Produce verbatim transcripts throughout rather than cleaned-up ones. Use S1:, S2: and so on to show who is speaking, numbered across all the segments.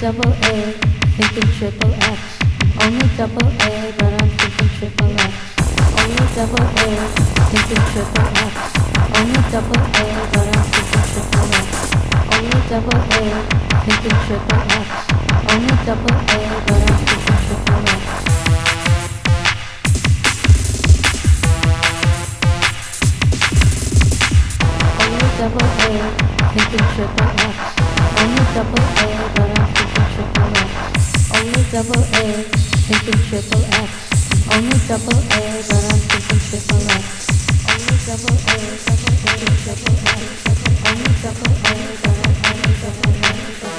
S1: double A, thinking triple X. Only double A, but I'm thinking triple X. Only double A, thinking triple X. Only double A, but I'm thinking triple X. Only double A, thinking triple X. Only double A, but I'm thinking triple X. Only double A, thinking triple X. Only double A, but I'm thinking triple X. Only double A, thinking triple X. Only double A, but I'm thinking triple X. Only double A, double A, triple X. Only double A, but I'm only double A.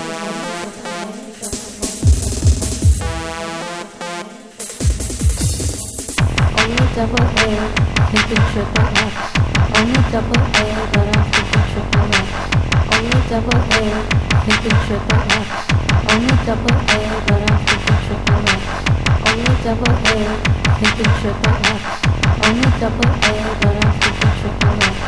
S1: Only double A, thinking triple X. Only double A, but I'm thinking triple X. Only double A, thinking triple X. Only double A, but I'm thinking triple X. Only double A, thinking triple X. Only double A, but I'm thinking triple X.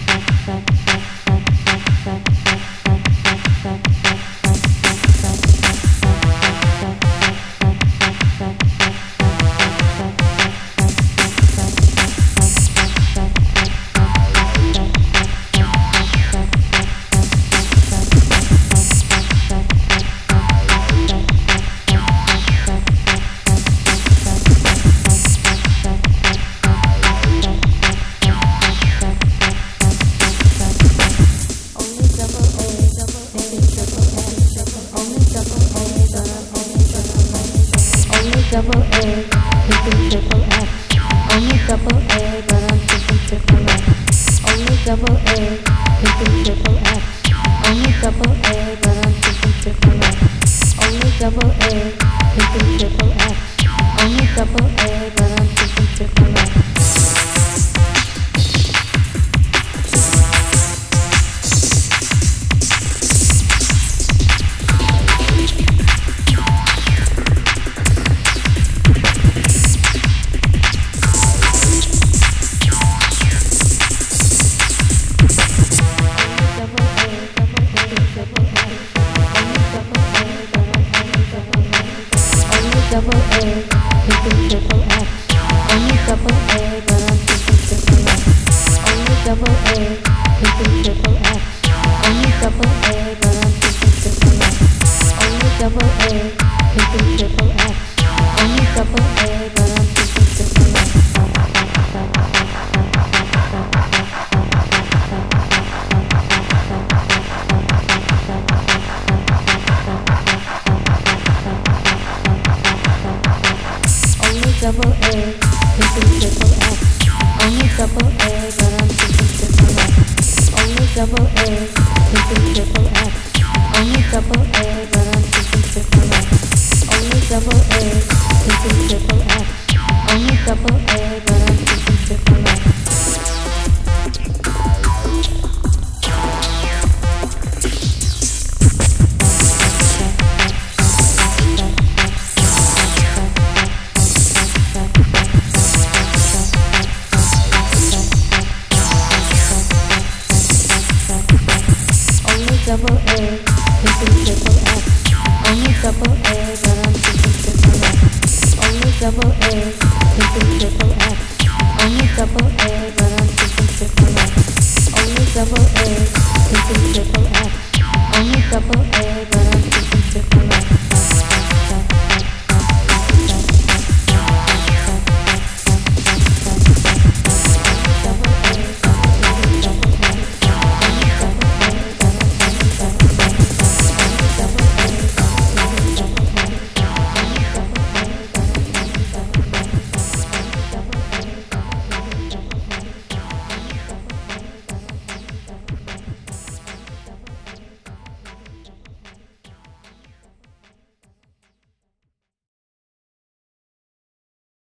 S1: Double A, thinking triple X. Only double A, but I'm thinking triple X. Only double A, thinking triple X. Only double A, but I'm thinking triple X. Only double A, thinking triple X. Only double A, but I'm thinking triple X. Double A, thinking triple X. Only double A, but I'm thinking triple X. Only double A, thinking triple X. Only double A, but I'm thinking triple X. Only double A, thinking triple X. Only double A, but I'm thinking triple X. Double A, thinking triple X. Only double A, but I'm thinking triple X. Only double A, thinking triple X. Only double A, but I'm thinking triple X. Only double A, thinking triple X. Only double A, but I'm thinking triple X. Double A, thinking triple X. Only double A, but I'm thinking triple X. Only double A, thinking triple X. Only double A,